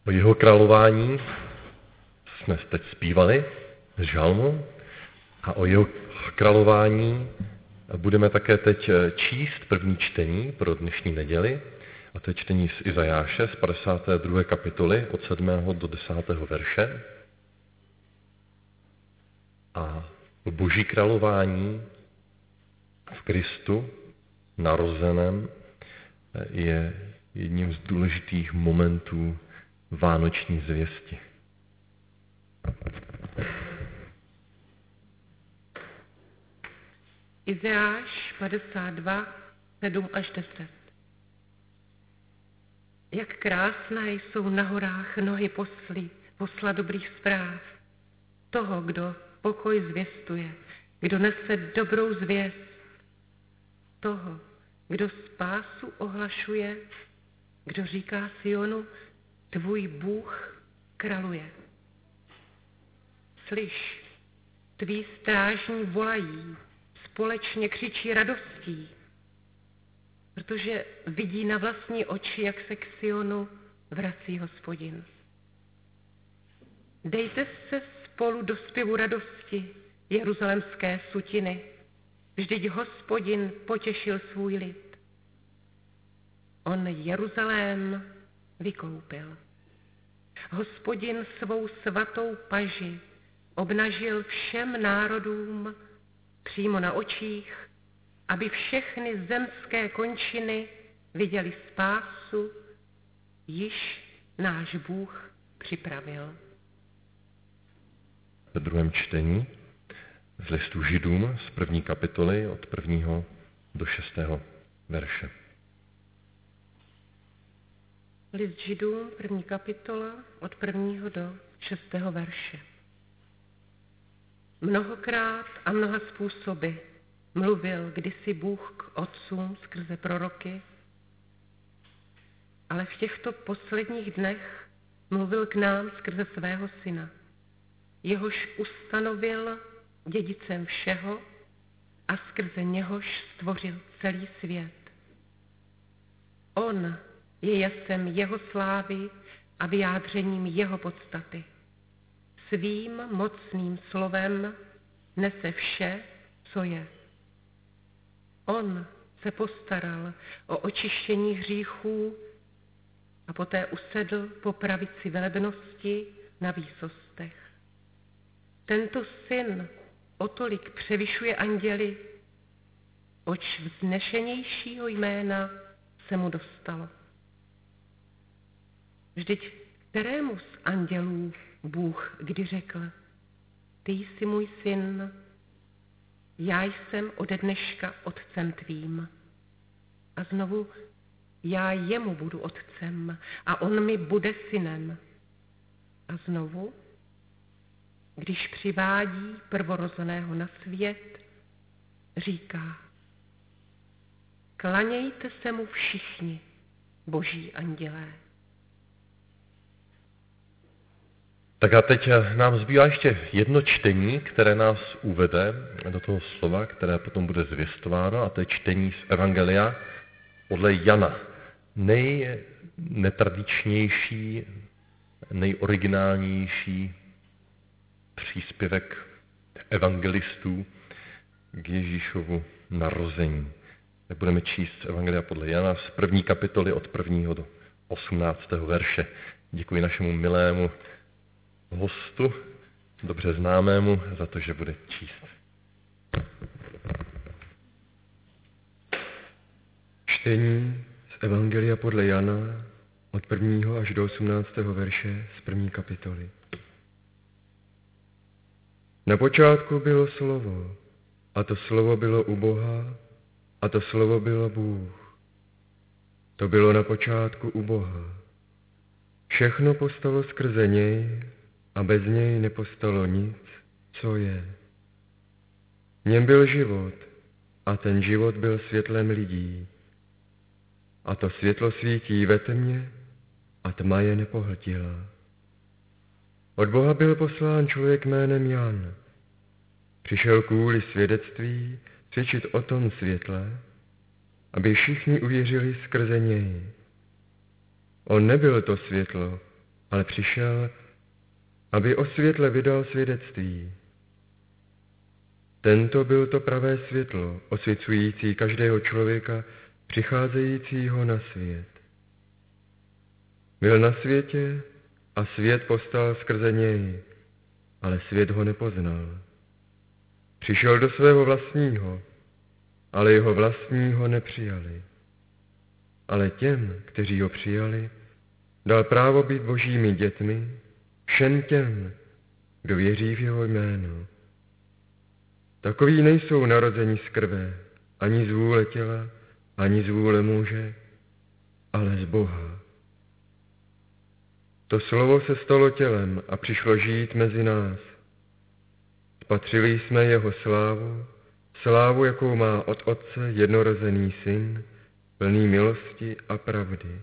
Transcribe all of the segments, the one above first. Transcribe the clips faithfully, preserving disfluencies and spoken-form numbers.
O jeho králování jsme teď zpívali z žalmu a o jeho králování budeme také teď číst první čtení pro dnešní neděli, a to je čtení z Izajáše z padesáté druhé kapitoly od sedmého do desátého verše. A Boží králování v Kristu narozeném je jedním z důležitých momentů vánoční zvěsti. Izajáš padesát dva, sedm až deset. Jak krásné jsou na horách nohy posly, posla dobrých zpráv. Toho, kdo pokoj zvěstuje, kdo nese dobrou zvěst. Toho, kdo spásu ohlašuje, kdo říká Sionu, tvůj Bůh králuje. Slyš, tví strážní volají, společně křičí radostí, protože vidí na vlastní oči, jak se k Sionu vrací Hospodin. Dejte se spolu do zpěvu radosti, jeruzalemské sutiny, vždyť Hospodin potěšil svůj lid. On Jeruzalém vykoupil. Hospodin svou svatou paži obnažil všem národům přímo na očích, aby všechny zemské končiny viděli spásu, již náš Bůh připravil. Ve druhém čtení z listu Židům z první kapitoly od prvního do šestého verše. List Židům, první kapitola, od prvního do šestého verše. Mnohokrát a mnoha způsoby mluvil kdysi Bůh k otcům skrze proroky, ale v těchto posledních dnech mluvil k nám skrze svého syna, jehož ustanovil dědicem všeho a skrze něhož stvořil celý svět. On je jasem jeho slávy a vyjádřením jeho podstaty. Svým mocným slovem nese vše, co je. On se postaral o očištění hříchů a poté usedl po pravici velebnosti na výsostech. Tento syn o tolik převyšuje anděli, oč vznešenějšího jména se mu dostalo. Vždyť kterému z andělů Bůh kdy řekl, ty jsi můj syn, já jsem ode dneška otcem tvým. A znovu, já jemu budu otcem a on mi bude synem. A znovu, když přivádí prvorozeného na svět, říká, klanějte se mu všichni, boží andělé. Tak a teď nám zbývá ještě jedno čtení, které nás uvede do toho slova, které potom bude zvěstováno, a to je čtení z Evangelia podle Jana. Nejnetradičnější, nejoriginálnější příspěvek evangelistů k Ježíšovu narození. Tak budeme číst Evangelia podle Jana z první kapitoly od prvního do osmnáctého verše. Děkuji našemu milému hostu, dobře známému, za to, že bude číst. Čtení z Evangelia podle Jana od prvního až do osmnáctého verše z první kapitoly. Na počátku bylo slovo, a to slovo bylo u Boha, a to slovo bylo Bůh. To bylo na počátku u Boha. Všechno postalo skrze něj a bez něj nepostalo nic, co je. V něm byl život a ten život byl světlem lidí. A to světlo svítí ve tmě a tma je nepohltila. Od Boha byl poslán člověk jménem Jan. Přišel kvůli svědectví svědčit o tom světle, aby všichni uvěřili skrze něj. On nebyl to světlo, ale přišel, aby o světle vydal svědectví. Tento byl to pravé světlo, osvěcující každého člověka, přicházejícího na svět. Byl na světě a svět postal skrze něj, ale svět ho nepoznal. Přišel do svého vlastního, ale jeho vlastního nepřijali. Ale těm, kteří ho přijali, dal právo být božími dětmi, všem těm, kdo věří v jeho jméno. Takoví nejsou narození z krve, ani z vůle těla, ani z vůle muže, ale z Boha. To slovo se stalo tělem a přišlo žít mezi nás. Spatřili jsme jeho slávu, slávu, jakou má od Otce jednorozený syn, plný milosti a pravdy.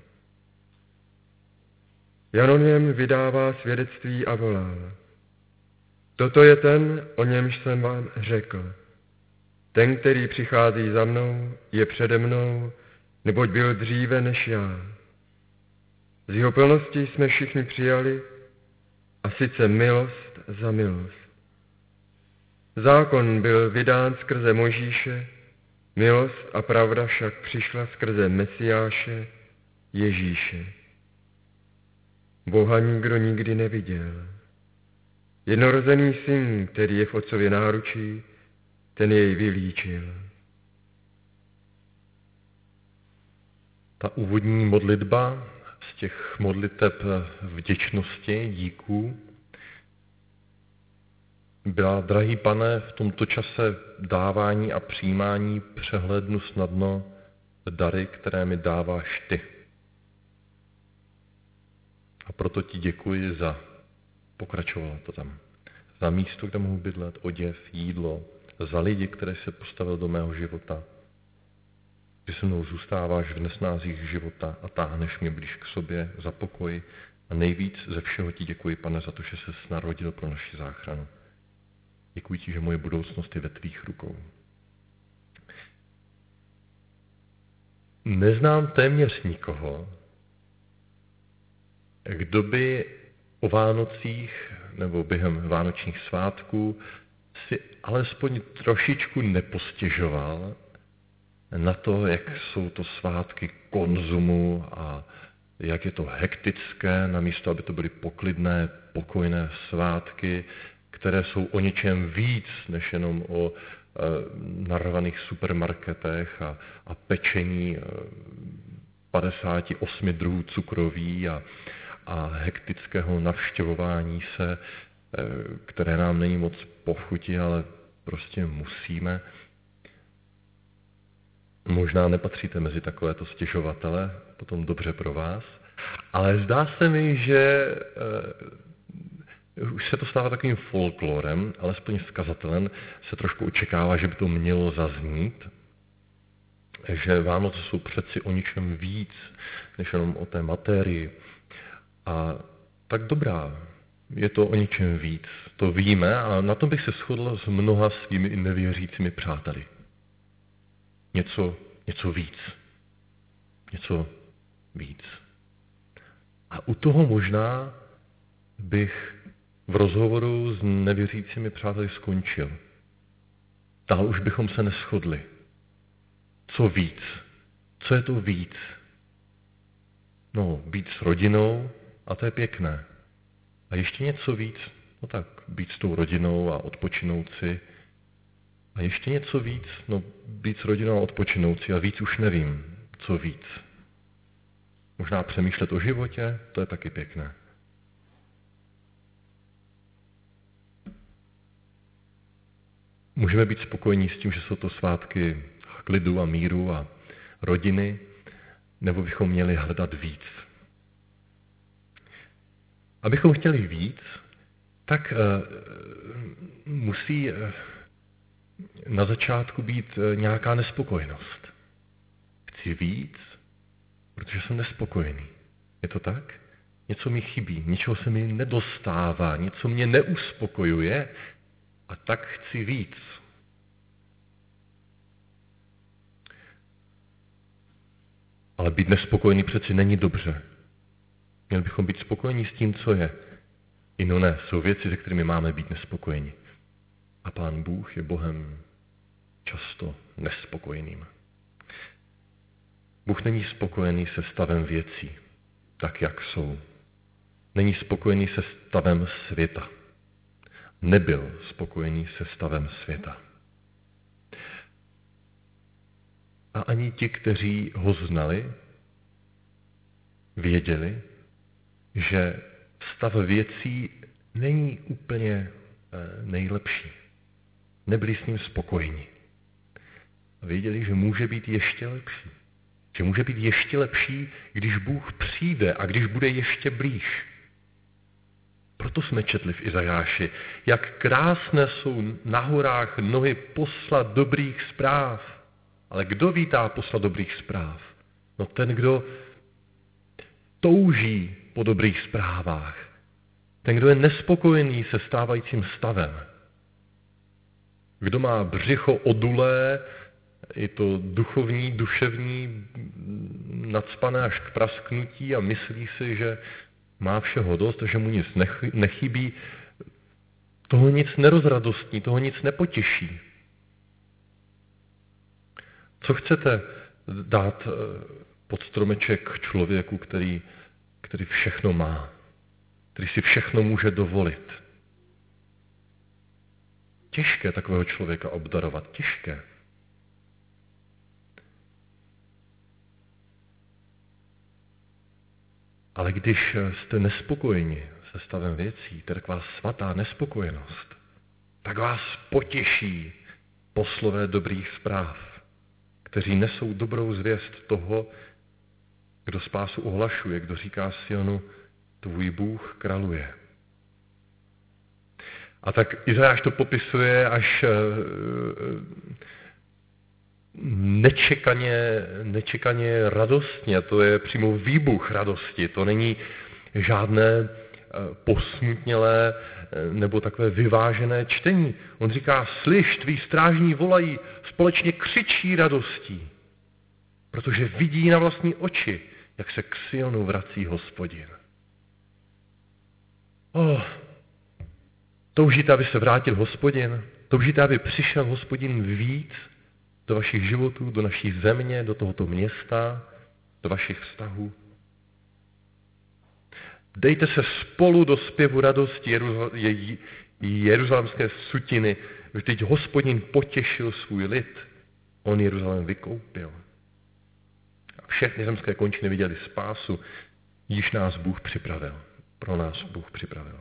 Jan o něm vydává svědectví a volá: Toto je ten, o němž jsem vám řekl. Ten, který přichází za mnou, je přede mnou, neboť byl dříve než já. Z jeho plnosti jsme všichni přijali, a sice milost za milost. Zákon byl vydán skrze Mojžíše, milost a pravda však přišla skrze Mesiáše, Ježíše. Boha nikdo nikdy neviděl. Jednorozený syn, který je v otcově náručí, ten jej vylíčil. Ta úvodní modlitba z těch modliteb vděčnosti, díků, byla, drahý Pane, v tomto čase dávání a přijímání přehlédnu snadno dary, které mi dáváš ty. A proto ti děkuji za, pokračovalo to tam, za místo, kde mohu bydlet, oděv, jídlo, za lidi, které se postavil do mého života, že se mnou zůstáváš v nesnázích života a táhneš mě blíž k sobě, za pokoj. A nejvíc ze všeho ti děkuji, Pane, za to, že ses narodil pro naši záchranu. Děkuji ti, že moje budoucnost je ve tvých rukou. Neznám téměř nikoho, kdo by o Vánocích nebo během vánočních svátků si alespoň trošičku nepostěžoval na to, jak jsou to svátky konzumu a jak je to hektické, namísto, aby to byly poklidné, pokojné svátky, které jsou o něčem víc, než jenom o e, narvaných supermarketech a, a pečení e, padesát osm druhů cukroví a, a hektického navštěvování se, e, které nám není moc po chuti, ale prostě musíme. Možná nepatříte mezi takovéto stěžovatele, potom dobře pro vás, ale zdá se mi, že e, už se to stává takovým folklorem, alespoň z kazatelen se trošku očekává, že by to mělo zaznít, že Vánoce jsou přeci o ničem víc, než jenom o té materii. A tak dobrá, je to o ničem víc, to víme a na tom bych se shodl s mnoha svými i nevěřícími přáteli. Něco, něco víc. Něco víc. A u toho možná bych v rozhovoru s nevěřícími přáteli skončil. Dál už bychom se neshodli. Co víc? Co je to víc? No, být s rodinou, a to je pěkné. A ještě něco víc? No tak, být s tou rodinou a odpočinout si. A ještě něco víc? No, být s rodinou a odpočinout si. A víc už nevím, co víc. Možná přemýšlet o životě, to je taky pěkné. Můžeme být spokojení s tím, že jsou to svátky klidu a míru a rodiny, nebo bychom měli hledat víc. Abychom chtěli víc, tak uh, musí uh, na začátku být uh, nějaká nespokojenost. Chci víc, protože jsem nespokojený. Je to tak? Něco mi chybí, něčeho se mi nedostává, něco mě neuspokojuje a tak chci víc. Ale být nespokojený přeci není dobře. Měli bychom být spokojení s tím, co je. Jiné jsou věci, se kterými máme být nespokojeni. A Pán Bůh je Bohem často nespokojeným. Bůh není spokojený se stavem věcí, tak jak jsou. Není spokojený se stavem světa. Nebyl spokojený se stavem světa. A ani ti, kteří ho znali, věděli, že stav věcí není úplně nejlepší. Nebyli s ním spokojeni. A věděli, že může být ještě lepší. Že může být ještě lepší, když Bůh přijde a když bude ještě blíž. Proto jsme četli v Izajáši, jak krásné jsou na horách nohy poslat dobrých zpráv. Ale kdo vítá poslat dobrých zpráv? No ten, kdo touží po dobrých zprávách. Ten, kdo je nespokojený se stávajícím stavem. Kdo má břicho odulé, je to duchovní, duševní, nacpané až k prasknutí a myslí si, že má všeho dost, že mu nic nechybí, toho nic nerozradostní, toho nic nepotěší. Co chcete dát pod stromeček člověku, který, který všechno má, který si všechno může dovolit? Těžké takového člověka obdarovat, těžké. Ale když jste nespokojeni se stavem věcí, to je taková svatá nespokojenost, tak vás potěší poslové dobrých zpráv, kteří nesou dobrou zvěst toho, kdo spásu ohlašuje, kdo říká Sionu, tvůj Bůh králuje. A tak Izajáš to popisuje až nečekaně, nečekaně radostně, to je přímo výbuch radosti, to není žádné posmutnělé nebo takové vyvážené čtení. On říká, slyš, tví strážní volají, společně křičí radostí, protože vidí na vlastní oči, jak se k Sionu vrací Hospodin. Oh, toužíte, aby se vrátil Hospodin? Toužíte, aby přišel Hospodin víc do vašich životů, do naší země, do tohoto města, do vašich vztahů? Dejte se spolu do zpěvu radosti jeruzalémské sutiny. Vždyť Hospodin potěšil svůj lid. On Jeruzalém vykoupil. A všechny zemské končiny viděli spásu, již nás Bůh připravil. Pro nás Bůh připravil.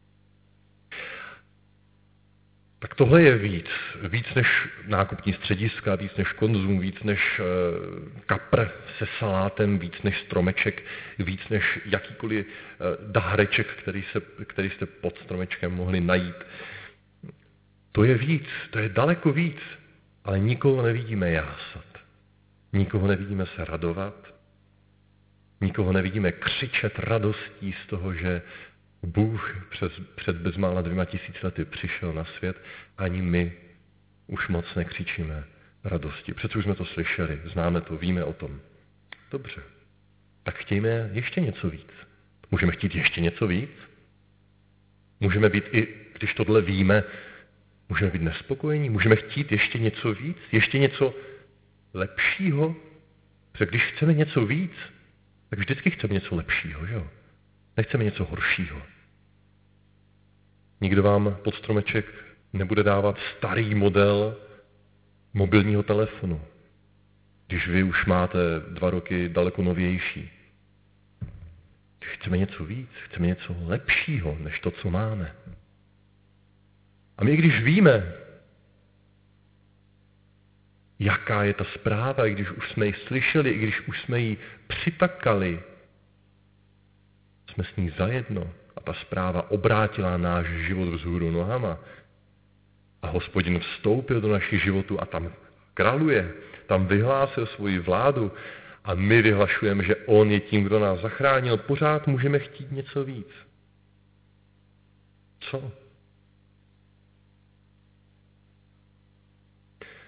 Tak tohle je víc. Víc než nákupní střediska, víc než konzum, víc než kapr se salátem, víc než stromeček, víc než jakýkoliv dáreček, který, se, který jste pod stromečkem mohli najít. To je víc, to je daleko víc, ale nikoho nevidíme jásat. Nikoho nevidíme se radovat. Nikoho nevidíme křičet radostí z toho, že Bůh přes, před bezmála dvěma tisíc lety přišel na svět, ani my už moc nekřičíme radosti. Přece už jsme to slyšeli, známe to, víme o tom. Dobře, tak chtějme ještě něco víc. Můžeme chtít ještě něco víc? Můžeme být i, když tohle víme, můžeme být nespokojení? Můžeme chtít ještě něco víc? Ještě něco lepšího? Protože když chceme něco víc, tak vždycky chceme něco lepšího, že jo? Nechceme něco horšího. Nikdo vám pod stromeček nebude dávat starý model mobilního telefonu, když vy už máte dva roky daleko novější. Chceme něco víc, chceme něco lepšího, než to, co máme. A my, když víme, jaká je ta zpráva, i když už jsme ji slyšeli, i když už jsme ji přitakali, jsme s ní zajedno a ta zpráva obrátila náš život vzhůru nohama a Hospodin vstoupil do našich životů a tam králuje, tam vyhlásil svoji vládu a my vyhlašujeme, že on je tím, kdo nás zachránil, pořád můžeme chtít něco víc. Co?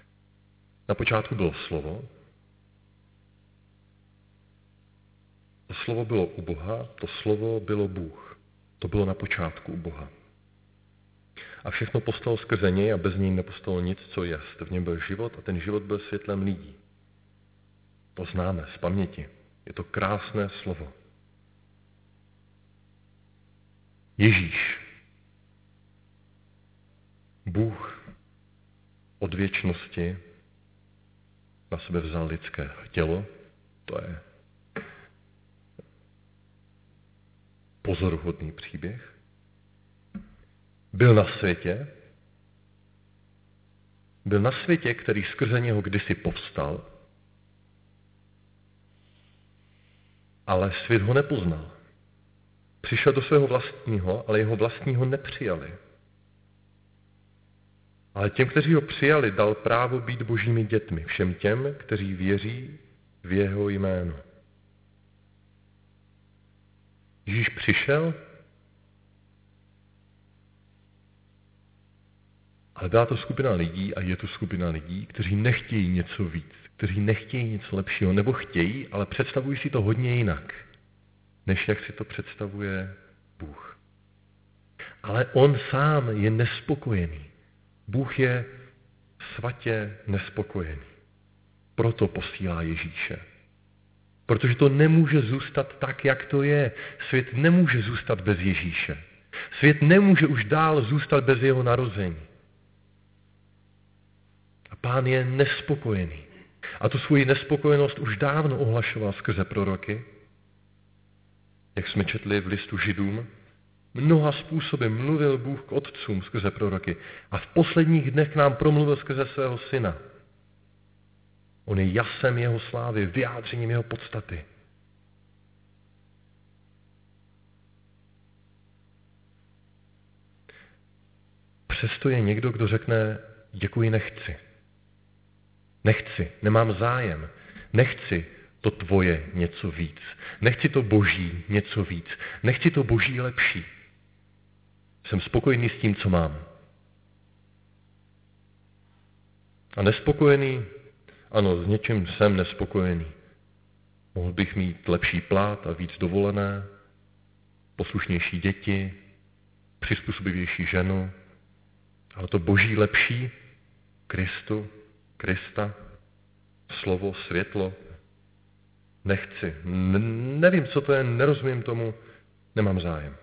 Na počátku bylo slovo, To slovo bylo u Boha, to slovo bylo Bůh. To bylo na počátku u Boha. A všechno povstalo skrze něj a bez něj nepostalo nic, co jest. V něm byl život a ten život byl světlem lidí. To známe z paměti. Je to krásné slovo. Ježíš. Bůh od věčnosti na sebe vzal lidské tělo. To je pozoruhodný příběh. Byl na světě, byl na světě, který skrze něho kdysi povstal, ale svět ho nepoznal. Přišel do svého vlastního, ale jeho vlastního nepřijali. Ale těm, kteří ho přijali, dal právo být božími dětmi, všem těm, kteří věří v jeho jméno. Ježíš přišel, ale byla to skupina lidí a je to skupina lidí, kteří nechtějí něco víc, kteří nechtějí něco lepšího, nebo chtějí, ale představují si to hodně jinak, než jak si to představuje Bůh. Ale on sám je nespokojený. Bůh je svatě nespokojený. Proto posílá Ježíše. Protože to nemůže zůstat tak, jak to je. Svět nemůže zůstat bez Ježíše. Svět nemůže už dál zůstat bez jeho narození. A Pán je nespokojený. A tu svoji nespokojenost už dávno ohlašoval skrze proroky. Jak jsme četli v listu Židům, mnoha způsoby mluvil Bůh k otcům skrze proroky a v posledních dnech k nám promluvil skrze svého syna. On je jasem jeho slávy, vyjádřením jeho podstaty. Přesto je někdo, kdo řekne, děkuji, nechci. Nechci, nemám zájem. Nechci to tvoje něco víc. Nechci to boží něco víc. Nechci to boží lepší. Jsem spokojený s tím, co mám. A nespokojený? Ano, s něčím jsem nespokojený. Mohl bych mít lepší plat a víc dovolené, poslušnější děti, přizpůsobivější ženu, ale to boží lepší, Kristu, Krista, slovo, světlo, nechci. N- nevím, co to je, nerozumím tomu, nemám zájem.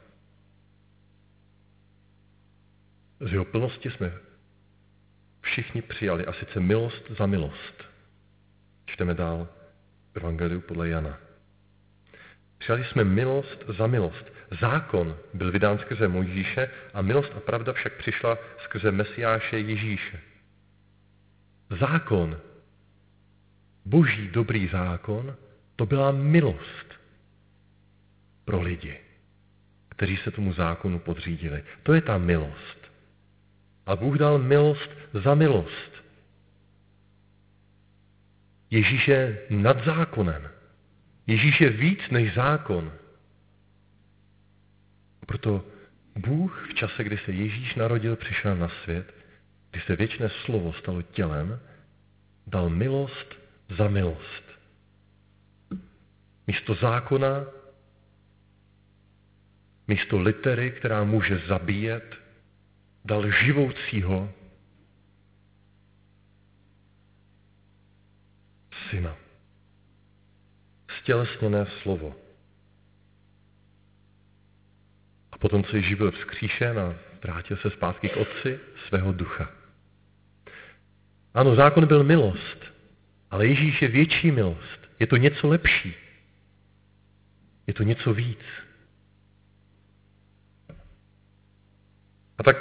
Z jeho plnosti jsme všichni přijali, a sice milost za milost. Čteme dál v Evangeliu podle Jana. Přijali jsme milost za milost. Zákon byl vydán skrze Mojžíše a milost a pravda však přišla skrze Mesiáše Ježíše. Zákon, boží dobrý zákon, to byla milost pro lidi, kteří se tomu zákonu podřídili. To je ta milost. A Bůh dal milost za milost. Ježíš je nad zákonem. Ježíš je víc než zákon. Proto Bůh v čase, kdy se Ježíš narodil, přišel na svět, kdy se věčné slovo stalo tělem, dal milost za milost. Místo zákona, místo litery, která může zabíjet, dal živoucího syna. Stělesněné slovo. A potom, co Ježíš byl vzkříšen a vrátil se zpátky k Otci, svého ducha. Ano, zákon byl milost, ale Ježíš je větší milost. Je to něco lepší. Je to něco víc. A tak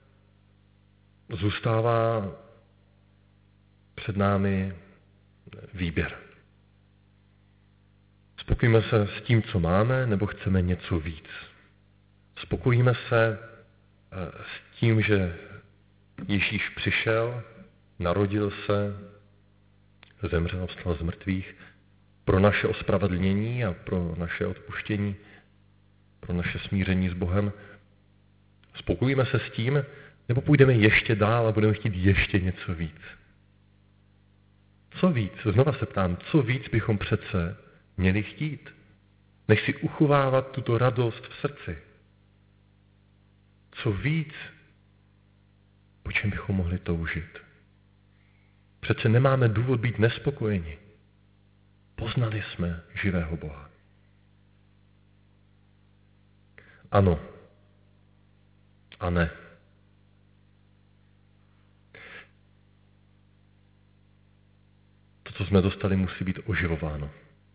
zůstává před námi výběr. Spokojíme se s tím, co máme, nebo chceme něco víc. Spokojíme se s tím, že Ježíš přišel, narodil se, zemřel, vstal z mrtvých pro naše ospravedlnění a pro naše odpuštění, pro naše smíření s Bohem. Spokojíme se s tím, nebo půjdeme ještě dál a budeme chtít ještě něco víc. Co víc? Znova se ptám, co víc bychom přece měli chtít? než si uchovávat tuto radost v srdci. Co víc, po čem bychom mohli toužit? Přece nemáme důvod být nespokojeni. Poznali jsme živého Boha. Ano a ne. To, co jsme dostali, musí být oživováno.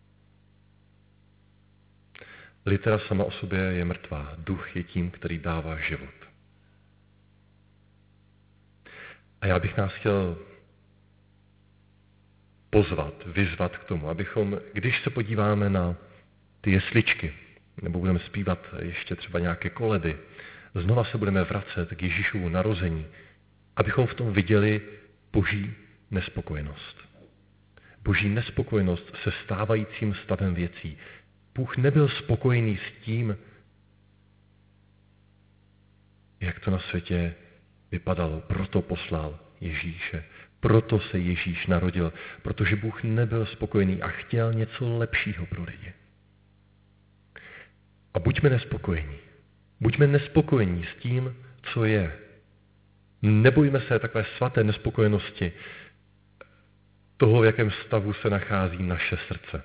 Litera sama o sobě je mrtvá. Duch je tím, který dává život. A já bych nás chtěl pozvat, vyzvat k tomu, abychom, když se podíváme na ty jesličky, nebo budeme zpívat ještě třeba nějaké koledy, znova se budeme vracet k Ježíšovu narození, abychom v tom viděli boží nespokojenost. Boží nespokojenost se stávajícím stavem věcí. Bůh nebyl spokojený s tím, jak to na světě vypadalo. Proto poslal Ježíše. Proto se Ježíš narodil. Protože Bůh nebyl spokojený a chtěl něco lepšího pro lidi. A buďme nespokojení. Buďme nespokojení s tím, co je. Nebojme se takové svaté nespokojenosti toho, v jakém stavu se nachází naše srdce.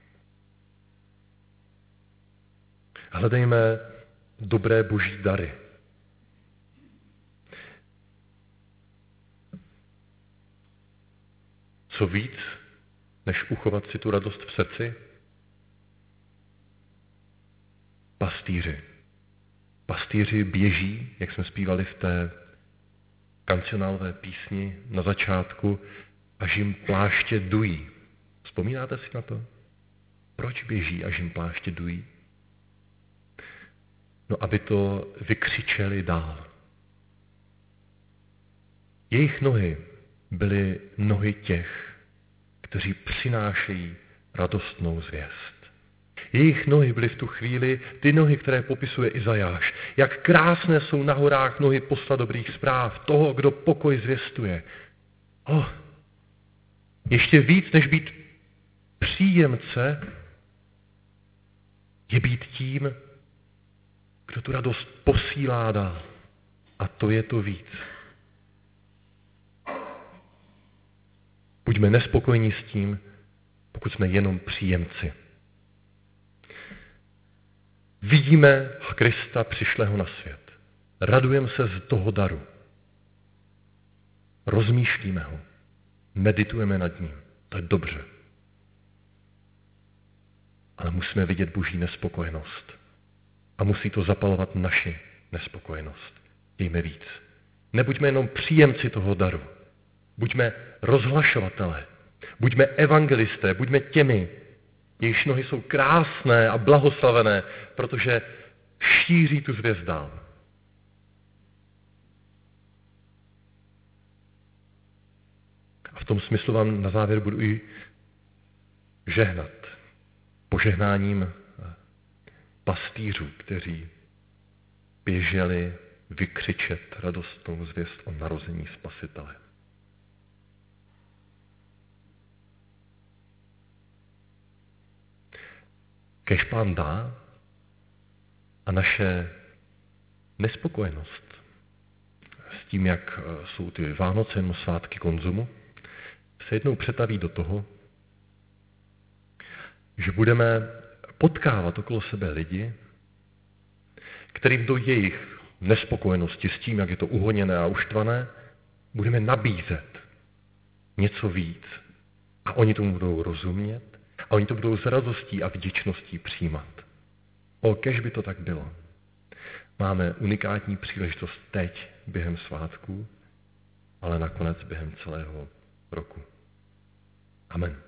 Hledejme dobré boží dary. Co víc, než uchovat si tu radost v srdci? Pastýři. Pastýři běží, jak jsme zpívali v té kancionálové písni na začátku, až jim pláště dují. Vzpomínáte si na to? Proč běží, až jim pláště dují? No, aby to vykřičeli dál. Jejich nohy byly nohy těch, kteří přinášejí radostnou zvěst. Jejich nohy byly v tu chvíli ty nohy, které popisuje Izajáš. Jak krásné jsou na horách nohy posla dobrých zpráv, toho, kdo pokoj zvěstuje. Oh, ještě víc, než být příjemce, je být tím, kdo tu radost posílá dál. A to je to víc. Buďme nespokojení s tím, pokud jsme jenom příjemci. Vidíme Krista přišlého na svět. Radujeme se z toho daru. Rozmýšlíme ho. Meditujeme nad ním. To je dobře. Ale musíme vidět boží nespokojenost. A musí to zapalovat naši nespokojenost. Dejme víc. Nebuďme jenom příjemci toho daru. Buďme rozhlašovatelé. Buďme evangelisté. Buďme těmi, jejichž nohy jsou krásné a blahoslavené, protože šíří tu zvěst dál. A v tom smyslu vám na závěr budu i žehnat požehnáním pastýřů, kteří běželi vykřičet radostnou zvěst o narození Spasitele. Kéž Pán dá a naše nespokojenost s tím, jak jsou ty Vánoce nebo svátky konzumu, se jednou přetaví do toho, že budeme potkávat okolo sebe lidi, kterým do jejich nespokojenosti s tím, jak je to uhoněné a uštvané, budeme nabízet něco víc. A oni tomu budou rozumět a oni to budou s radostí a vděčností přijímat. O, kéž by to tak bylo. Máme unikátní příležitost teď během svátků, ale nakonec během celého roku. Amen.